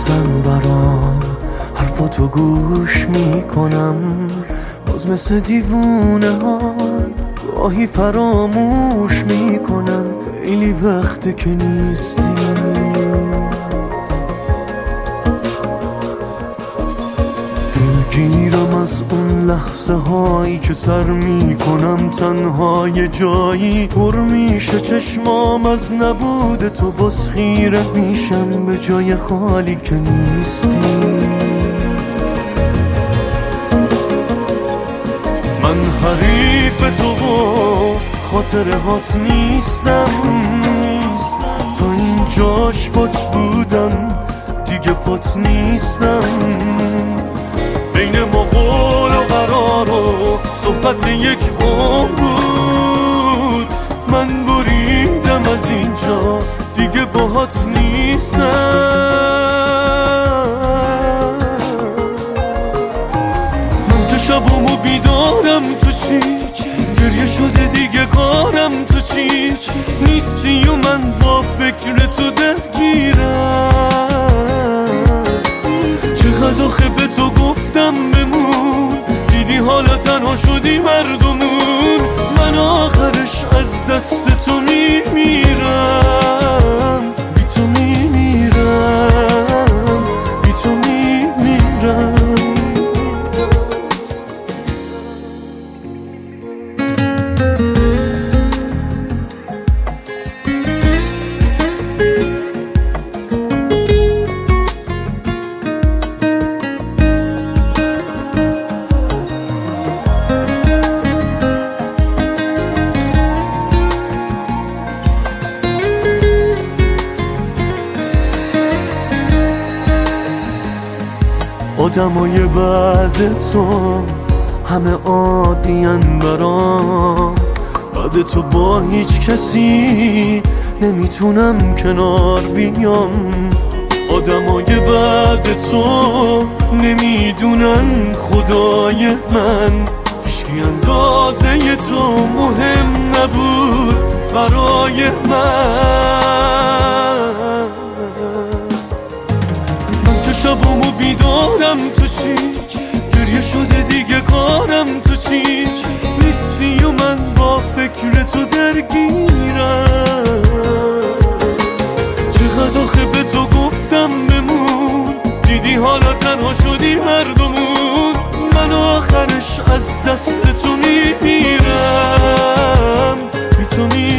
بزن برام، حرفاتو گوش میکنم، باز مثل دیوونه ها گاهی فراموش میکنم. خیلی وقته که نیستی، دلگیرم از اون لحظه هایی که سر میکنم تنها یه جایی. پر میشه چشمام از نبود تو، باز خیره میشم به جای خالی که نیستی. من حریف تو و خاطره هات نیستم، تا اینجاش پات بودم دیگه پات نیستم. بین ما قول و قرار و صحبت یک عمر بود، من بریدم از اینجا دیگه باهات نیستم. من که شبامو بیدارم تو چی، گریه شده دیگه کارم تو چی. نیستی و من با فکر تو درگیرم. چقدر آخه به تو گفتم بمون، دیدی حالا تنها شدی مردمون. من آخرش از دست تو میمیرم، بی تو میمیرم، بی تو میمیرم. آدمای بعد تو همه عادین برام، بعد تو با هیچ کسی نمیتونم کنار بیام. آدمای بعد تو نمیدونن خدای من، هیچکی اندازه تو مهم نبود برای من. من که شبامو بیدارم تو چی، گریه شده دیگه کارم تو چی. نیستی و من با فکر تو درگیرم. چقدر آخه به تو گفتم بمون، دیدی حالا تنها شدی مردمون. من آخرش از دست تو میمیرم، بی تو میمیرم.